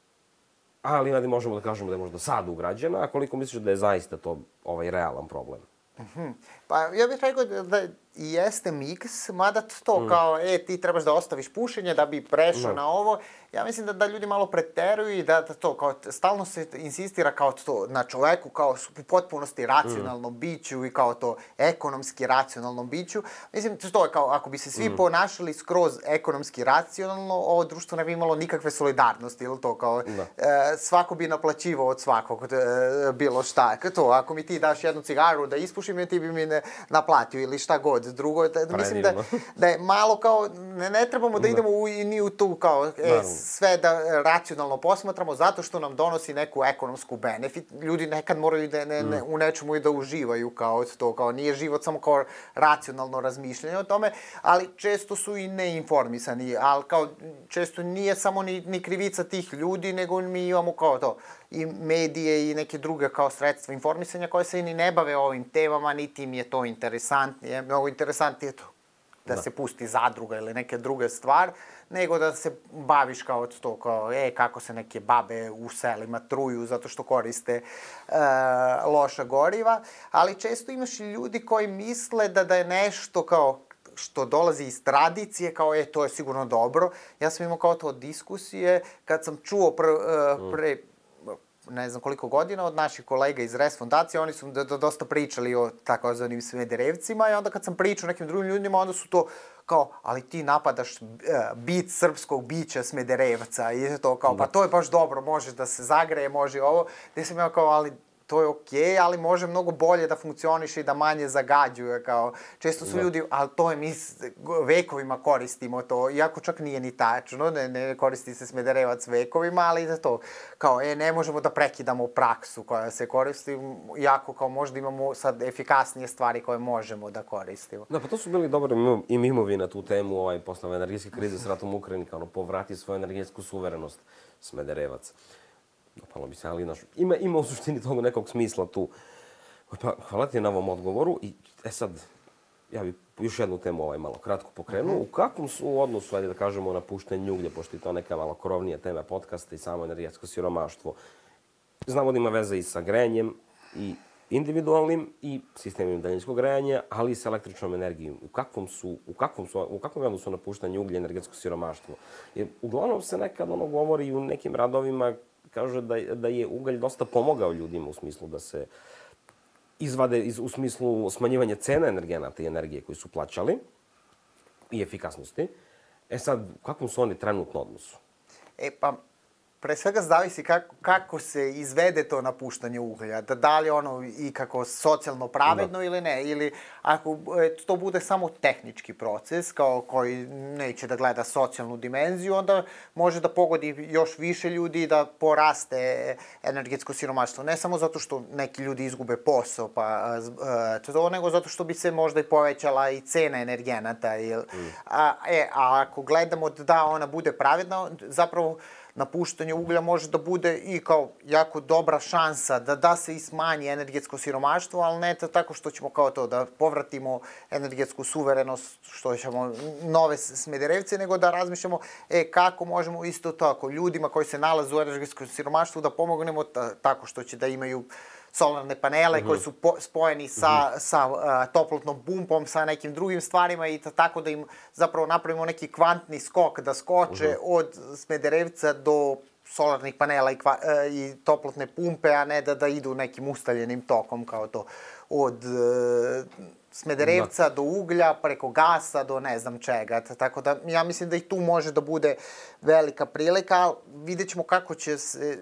ali da možemo da kažemo da je možda sad ugrađena, a koliko misliš da je zaista to ovaj realan problem? Mm-hmm. Pa ja bih rekao da jeste miks, mada to mm. kao, e, ti trebaš da ostaviš pušenje da bi prešao mm. na ovo. Ja mislim da, da ljudi malo preteruju i da, da to, kao, stalno se insistira kao to na čoveku, kao u potpunosti racionalnom mm. biću i kao to ekonomski racionalnom biću. Mislim, to je kao, ako bi se svi mm. ponašali skroz ekonomski racionalno, ovo društvo ne bi imalo nikakve solidarnosti, ili to kao, e, svako bi naplaćivao od svakog e, bilo šta. To, ako mi ti daš jednu cigaru da ispušim, ti bi mi ne naplatio ili šta god. Drugo, da, mislim da, da je malo kao, ne, ne trebamo da idemo u, ni u tu kao, e, sve da racionalno posmatramo zato što nam donosi neku ekonomsku benefit. Ljudi nekad moraju da ne, ne, u nečemu i da uživaju kao to, kao nije život samo kao racionalno razmišljanje o tome, ali često su i neinformisani, ali kao često nije samo ni, ni krivica tih ljudi, nego mi imamo kao to i medije i neke druge kao sredstva informisanja koje se ni ne bave ovim temama, niti im je to interesantnije. Mnogo interesantnije to da, da se pusti zadruga ili neke druge stvar, nego da se baviš kao to, kao, e, kako se neke babe u selima truju zato što koriste e, loša goriva, ali često imaš i ljudi koji misle da, da je nešto kao što dolazi iz tradicije, kao je, to je sigurno dobro. Ja sam imao kao to diskusije kad sam čuo pr, uh, pre, ne znam koliko godina od naših kolega iz Res fondacije, oni su dosta pričali o takozvanim smederevcima i onda kad sam pričao nekim drugim ljudima, onda su to kao, ali ti napadaš uh, bit srpskog bića smederevca i to kao, pa to je baš dobro, možeš da se zagreje, može ovo. Gde sam ja kao, ali to je okej, ali može mnogo bolje da funkcioniše i da manje zagađuje, kao, često su Da. ljudi, ali to je mi s- vekovima koristimo to, iako čak nije ni tačno, ne, ne koristi se Smederevac vekovima, ali za to, kao, e, ne možemo da prekidamo praksu koja se koristi, iako kao možda imamo sad efikasnije stvari koje možemo da koristimo. Da, pa to su bili dobri mimo- i mimovi na tu temu ovaj, posle ove energetske krize s ratom u Ukrajini, kao ono, povrati svoju energetsku suverenost Smederevac. Dopalo bi se, ali naš, ima, ima u suštini toga nekog smisla tu. Pa, hvala ti na ovom odgovoru i e sad, ja bih još jednu temu ovaj malo kratko pokrenuo. U kakvom su u odnosu, ajde da kažemo, napuštenju uglja, pošto je to neka malo krovnija tema podcasta i samo energetsko siromaštvo. Znamo da ima veze i sa grejanjem i individualnim i sistemima daljinskog grejanja, ali i sa električnom energijom. U kakvom su, u kakvom su, u kakvom je odnosu napuštanje uglja i energetsko siromaštvo? Jer uglavnom se nekad ono govori i u nekim radovima kaže da, je- da je ugalj dosta pomogao ljudima u smislu da se izvade iz, u smislu smanjivanja cena energenata i energije koji su plaćali i efikasnosti. E sad, u kakvom su oni trenutno odnosu? E pa, pre svega zavisi kako, kako se izvede to napuštanje uglja. Da, da li je ono i kako socijalno pravedno Da. ili ne. Ili ako e, to bude samo tehnički proces kao koji neće da gleda socijalnu dimenziju, onda može da pogodi još više ljudi i da poraste energetsko siromaštvo. Ne samo zato što neki ljudi izgube posao, pa e, to, nego zato što bi se možda i povećala i cena energenata. Ili, a, e, a ako gledamo da ona bude pravedna, zapravo napuštanje uglja može da bude i kao jako dobra šansa da da se i smanji energetsko siromaštvo, ali ne to tako što ćemo kao to da povratimo energetsku suverenost, što ćemo nove Smederevce, nego da razmišljamo e, kako možemo isto tako ljudima koji se nalaze u energetskom siromaštvu da pomognemo ta, tako što će da imaju solarne panele uh-huh. koji su po, spojeni sa, uh-huh. sa uh, toplotnom pumpom, sa nekim drugim stvarima i ta, tako da im zapravo napravimo neki kvantni skok, da skoče uh-huh. od Smederevca do solarnih panela i, kva, uh, i toplotne pumpe, a ne da, da idu nekim ustaljenim tokom kao to. Od uh, Smederevca da. do uglja, preko gasa, do ne znam čega. Tako da ja mislim da i tu može da bude velika prilika, ali vidjet ćemo kako će se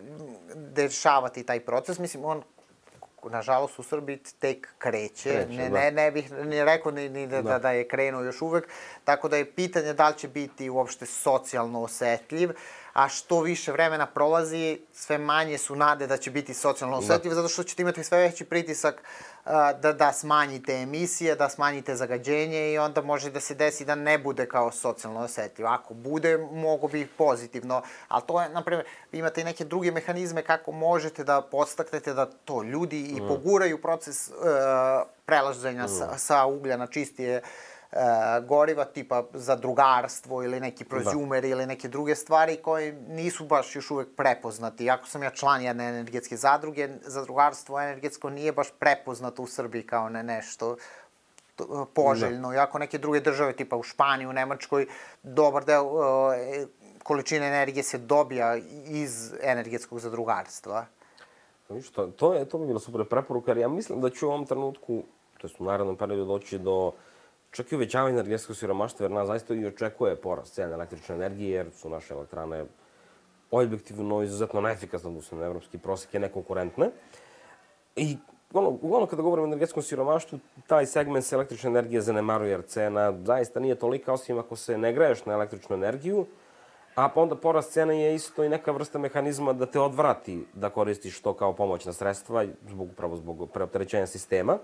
dešavati taj proces. Mislim, on nažalost u Srbiji tek kreće, kreće ne, da. ne, ne bih ni rekao ni, ni da, da. da je krenuo još uvek, tako da je pitanje da li će biti uopšte socijalno osetljiv, a što više vremena prolazi, sve manje su nade da će biti socijalno osetljiv, da. zato što ćete imati sve veći pritisak a, da, da smanjite emisije, da smanjite zagađenje i onda može da se desi da ne bude kao socijalno osetljiv. Ako bude, mogu bi pozitivno, ali to je, na primjer, vi imate i neke druge mehanizme kako možete da podstaknete da to ljudi i mm. poguraju proces uh, prelaženja mm. sa, sa uglja na čistije uh, goriva, tipa zadrugarstvo ili neki prozumeri ili neke druge stvari koje nisu baš još uvek prepoznati. Iako sam ja član jedne energetske zadruge, zadrugarstvo energetsko nije baš prepoznato u Srbiji kao ne nešto poželjno. Iako neke druge države, tipa u Španiji, u Nemačkoj, dobar deo uh, količine energije se dobija iz energetskog zadrugarstva. To, to, je, to bi bila super preporuka, jer ja mislim da će u ovom trenutku, to jest u narednom periodu, doći do čak i uvećavanja energetskog siromaštva, jer nas zaista i očekuje porast cena električne energije, jer su naše elektrane objektivno izuzetno neefikasne, odnosno na evropski prosek je nekonkurentne. I ono, uglavnom kada govorimo o energetskom siromaštvu, taj segment se električne energije zanemaruje, jer cena zaista nije tolika, osim ako se ne greješ na električnu energiju, a pa onda porast cene je isto i neka vrsta mehanizma da te odvrati da koristiš to kao pomoćna sredstva, zbog, upravo zbog preopterećenja sistema.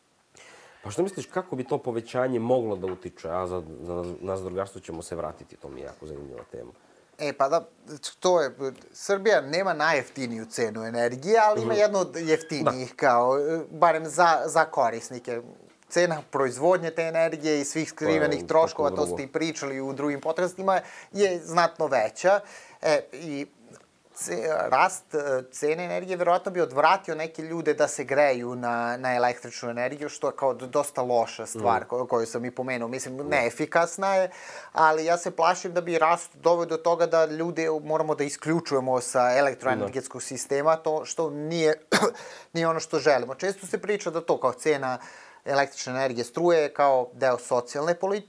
Pa što misliš, kako bi to povećanje moglo da utiče? A za, za, na zadrugarstvo ćemo se vratiti, to mi je jako zanimljiva tema. E, pa da, to je, Srbija nema najjeftiniju cenu energije, ali ima jednu od jeftinijih, da. kao, barem za, za korisnike. Cena proizvodnje te energije i svih skrivenih je, troškova, to ste i pričali u drugim podcastima, je znatno veća. E, i ce, rast cene energije verovatno bi odvratio neke ljude da se greju na, na električnu energiju, što je kao dosta loša stvar mm. koju, koju sam i pomenuo. Mislim, neefikasna je, ali ja se plašim da bi rast doveo do toga da ljude moramo da isključujemo sa elektroenergetskog sistema, to što nije, nije ono što želimo. Često se priča da to kao cena električne energije struje kao deo socijalne politike,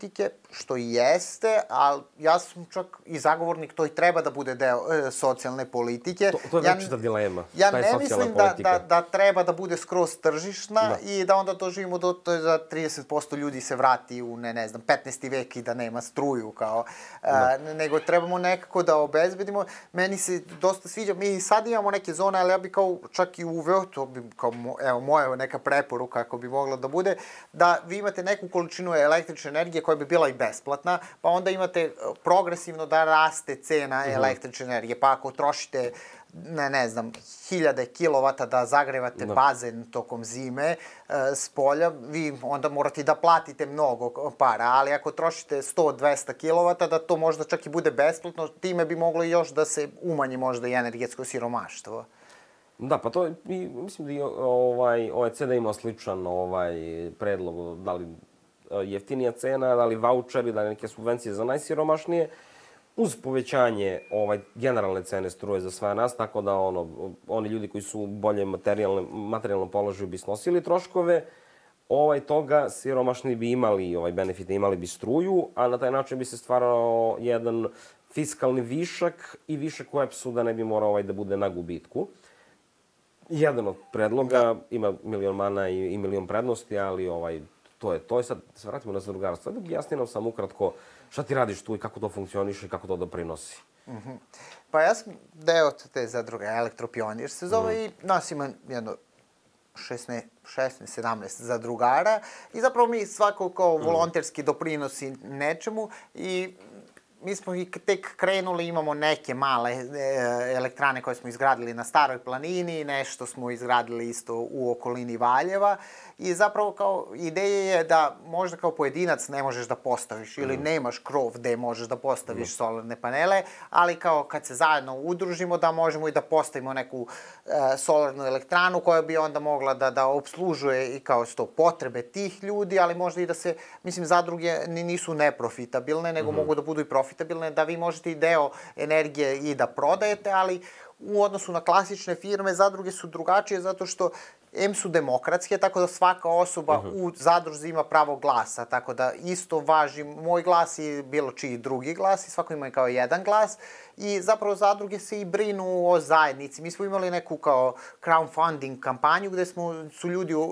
što i jeste, ali ja sam čak i zagovornik, to i treba da bude deo e, socijalne politike. To, to je ja, večita dilema. Ja ne mislim da, da, da treba da bude skroz tržišna da. I da onda doživimo do to da trideset posto ljudi se vrati u, ne, ne znam, petnaesti vek i da nema struju, kao, da. a, nego trebamo nekako da obezbedimo. Meni se dosta sviđa, mi sad imamo neke zone, ali ja bi kao čak i uveo, to bi kao, evo, moja neka preporuka ako bi mogla da bude, da vi imate neku količinu električne energije koja bi bila i besplatna, pa onda imate progresivno da raste cena uh-huh. električne energije. Pa ako trošite, ne, ne znam, hiljade kilovata da zagrevate da. bazen tokom zime e, s polja, vi onda morate da platite mnogo para, ali ako trošite sto do dvesta kilovata, da to možda čak i bude besplatno, time bi moglo još da se umanji možda i energetsko siromaštvo. Da, pa to, i, mislim da i ovaj, O E C D imao sličan ovaj, predlog, da li jeftinija cena, da li vaučeri, da li neke subvencije za najsiromašnije, uz povećanje ovaj, generalne cene struje za sve nas, tako da ono, oni ljudi koji su u boljem materijalnom položaju bi snosili troškove, ovaj, toga siromašni bi imali ovaj, benefite, imali bi struju, a na taj način bi se stvarao jedan fiskalni višak i višak u E P S-u da ne bi morao ovaj, da bude na gubitku. Jedan od predloga, ima milion mana i, i milion prednosti, ali ovaj, to je to. I sad se vratimo na zadrugarstvo. Da objasni nam samo ukratko šta ti radiš tu i kako to funkcioniše i kako to doprinosi. Mm-hmm. Pa ja sam deo te zadruge, Elektropionir se zove mm. i nas ima jedno šesnaest sedamnaest zadrugara i zapravo mi svako kao volonterski doprinosi nečemu i mi smo i tek krenuli, imamo neke male e, elektrane koje smo izgradili na Staroj planini, nešto smo izgradili isto u okolini Valjeva i zapravo kao ideja je da možda kao pojedinac ne možeš da postaviš ili nemaš krov gde možeš da postaviš solarne panele, ali kao kad se zajedno udružimo da možemo i da postavimo neku e, solarnu elektranu koja bi onda mogla da, da obslužuje i kao sto potrebe tih ljudi, ali možda i da se, mislim, zadruge nisu neprofitabilne, nego mm-hmm. mogu da budu i profitabilne, da vi možete i deo energije i da prodajete, ali u odnosu na klasične firme zadruge su drugačije zato što em su demokratske, tako da svaka osoba uh-huh. u zadruzi ima pravo glasa, tako da isto važi moj glas i bilo čiji drugi glas i svako ima kao jedan glas i zapravo zadruge se i brinu o zajednici. Mi smo imali neku kao crowdfunding kampanju gde smo, su ljudi uh,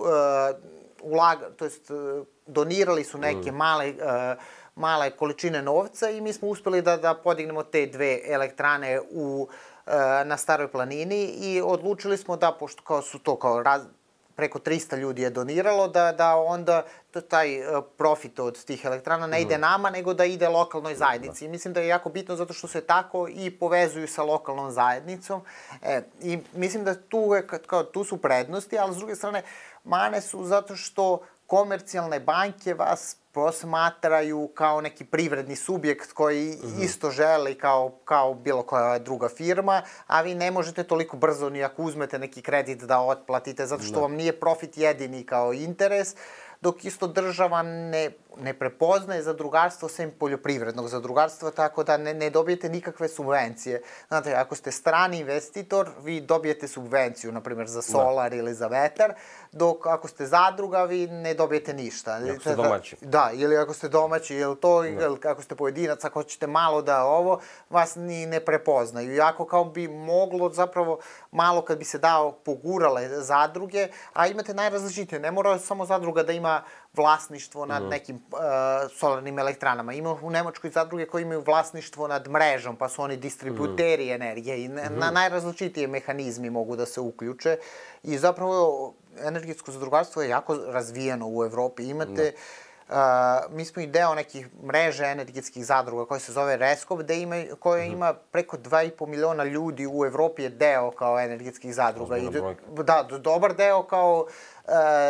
ulagali, to jest uh, donirali su neke uh-huh. male uh, male količine novca i mi smo uspeli da, da podignemo te dve elektrane u, e, na Staroj planini i odlučili smo da, pošto kao su to kao raz, preko trista ljudi je doniralo, da, da onda to, taj e, profit od tih elektrana ne ide nama, nego da ide lokalnoj zajednici. I mislim da je jako bitno zato što se tako i povezuju sa lokalnom zajednicom. E, I mislim da tu, je, kao, tu su prednosti, ali s druge strane mane su zato što komercijalne banke vas posmatraju kao neki privredni subjekt koji uh-huh. isto želi kao, kao bilo koja druga firma, a vi ne možete toliko brzo ni ako uzmete neki kredit da otplatite, zato što no. vam nije profit jedini kao interes, dok isto država ne, ne prepoznaje zadrugarstvo sem poljoprivrednog zadrugarstva, tako da ne, ne dobijete nikakve subvencije. Znate, ako ste strani investitor, vi dobijete subvenciju, na primjer za solar no. ili za vetar, dok ako ste zadruga, vi ne dobijete ništa. Ako ste domaći. Da, ili ako ste domaći, ili to, no. ili ako ste pojedinac, ako hoćete malo da ovo, vas ni ne prepoznaju. Iako kao bi moglo zapravo malo kad bi se dao pogurale zadruge, a imate najrazličitije. Ne mora samo zadruga da ima vlasništvo nad nekim uh, solarnim elektranama. Ima u Nemačkoj zadruge koji imaju vlasništvo nad mrežom, pa su oni distributeri mm. energije i na, na najrazličitije mehanizmi mogu da se uključe. I zapravo energetsko zadrugarstvo je jako razvijeno u Evropi. Imate, uh, mi smo i deo nekih mreže energetskih zadruga koje se zove Reskop, gde ima, koje mm. ima preko dva i po miliona ljudi u Evropi je deo kao energetskih zadruga. I, da, dobar deo kao Uh,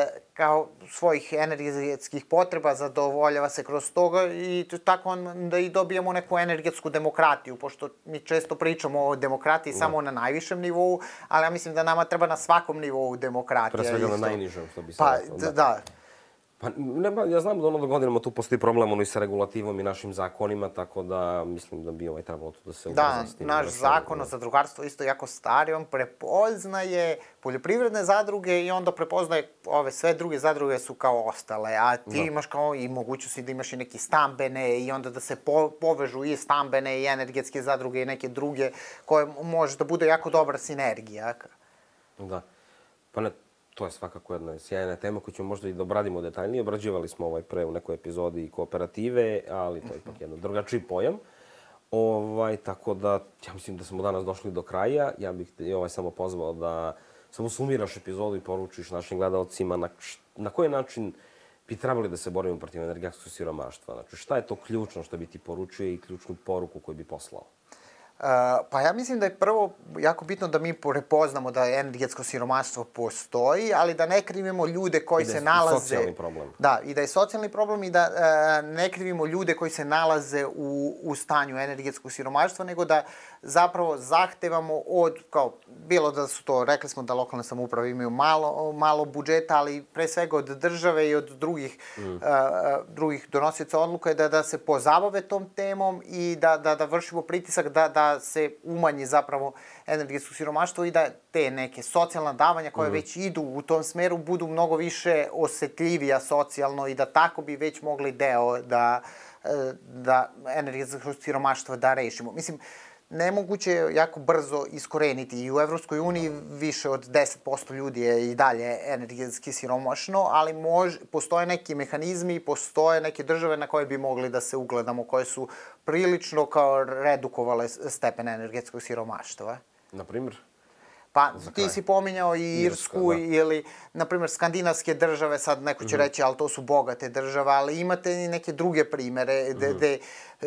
kao svojih energetskih potreba zadovoljava se kroz toga i tako onda i dobijemo neku energetsku demokratiju, pošto mi često pričamo o demokratiji no. samo na najvišem nivou, ali ja mislim da nama treba na svakom nivou demokratija. Pre svega na najnižem, što bi se pa, rekao. Da. da. Pa, ne, ja znam da ono da godinama tu postoji problem ono i sa regulativom i našim zakonima, tako da mislim da bi ovaj trebalo tu da se ubrza Da, s tim. naš zakon o zadrugarstvu isto jako stari, on prepoznaje poljoprivredne zadruge i onda prepoznaje ove sve druge zadruge su kao ostale, a ti da. imaš kao i mogućnosti da imaš i neke stambene i onda da se po, povežu i stambene i energetske zadruge i neke druge koje može da bude jako dobra sinergija. Da, pa ne, to je svakako jedna sjajna tema koju ćemo možda i da obradimo detaljnije. Obrađivali smo ovaj pre u nekoj epizodi i kooperative, ali to je ipak jedan drugačiji pojam. Ovaj, tako da, ja mislim da smo danas došli do kraja. Ja bih te ovaj samo pozvao da samo sumiraš epizodu i poručiš našim gledalcima na, na koji način bi trebali da se borimo protiv energetskog siromaštva. Znači, šta je to ključno što bi ti poručio i ključnu poruku koju bi poslao? Uh, pa ja mislim da je prvo jako bitno da mi prepoznamo da energetsko siromaštvo postoji, ali da ne krivimo ljude koji se nalaze... I da je socijalni problem. Da, i da je socijalni problem i da uh, ne krivimo ljude koji se nalaze u, u stanju energetskog siromaštva, nego da zapravo zahtevamo od, kao, bilo da su to, rekli smo da lokalne samouprave imaju malo, malo budžeta, ali pre svega od države i od drugih, mm. uh, drugih donosioca odluka da, da se pozabave tom temom i da, da, da vršimo pritisak da, da se umanji zapravo energetsko siromaštvo i da te neke socijalna davanja koje mm. već idu u tom smeru budu mnogo više osetljivija socijalno i da tako bi već mogli deo da, da energetsko siromaštvo da rešimo. Mislim, nemoguće je jako brzo iskoreniti i u Evropskoj uniji više od deset posto ljudi je i dalje energetski siromašno, ali mož, postoje neki mehanizmi, postoje neke države na koje bi mogli da se ugledamo, koje su prilično kao redukovale stepen energetskog siromaštva. Na primjer? Pa ti si pominjao i Irsku ili, na primjer, skandinavske države, sad neko će reći, ali to su bogate države, ali imate i neke druge primere gde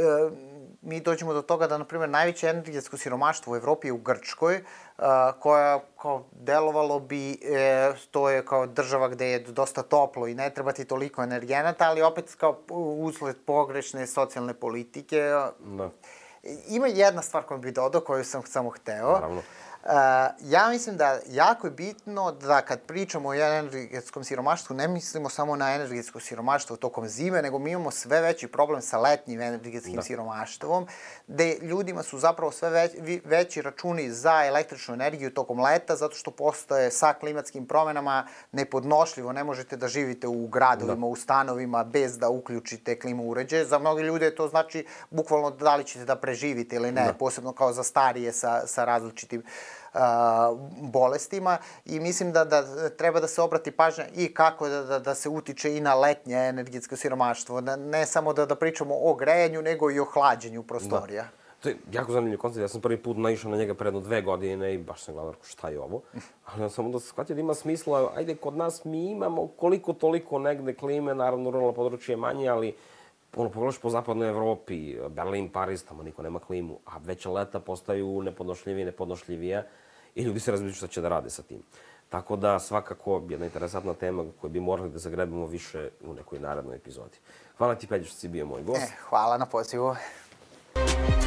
mi dođemo do toga da, na primjer, najveće energetsko siromaštvo u Evropi je u Grčkoj, koja kao delovalo bi, to je kao država gde je dosta toplo i ne treba ti toliko energenata, ali opet kao usled pogrešne socijalne politike. Da. Ima jedna stvar koju bih dodao, koju sam samo hteo. Naravno. Uh, ja mislim da jako je bitno da kad pričamo o energetskom siromaštvu ne mislimo samo na energetsko siromaštvo tokom zime, nego mi imamo sve veći problem sa letnjim energetskim da. siromaštvom, gde ljudima su zapravo sve već, veći računi za električnu energiju tokom leta, zato što postoje sa klimatskim promenama nepodnošljivo. Ne možete da živite u gradovima, da. u stanovima bez da uključite klimu uređaje. Za mnoge ljude to znači bukvalno da li ćete da preživite ili ne, da. posebno kao za starije sa, sa različitim Uh, bolestima i mislim da, da treba da se obrati pažnja i kako da, da, da se utiče i na letnje energetsko siromaštvo. Da, ne samo da, da pričamo o grejanju, nego i o hlađenju prostorija. Da. To je jako zanimljiv koncept. Ja sam prvi put naišao na njega pre jedno dve godine i baš sam gledao šta je ovo. Ali ja sam onda shvatio da ima smisla. Ajde, kod nas mi imamo koliko toliko negde klime, naravno ruralno područje je manje, ali ono, pogledaš po zapadnoj Evropi, Berlin, Pariz, tamo niko nema klimu, a već leta postaju nepodnošljivije i nepodnošljivija i ljudi se razmišljaju šta će da rade sa tim. Tako da svakako jedna interesantna tema koju bi morali da zagrebamo više u nekoj narednoj epizodi. Hvala ti, Peđo, što si bio moj gost. E, hvala na pozivu.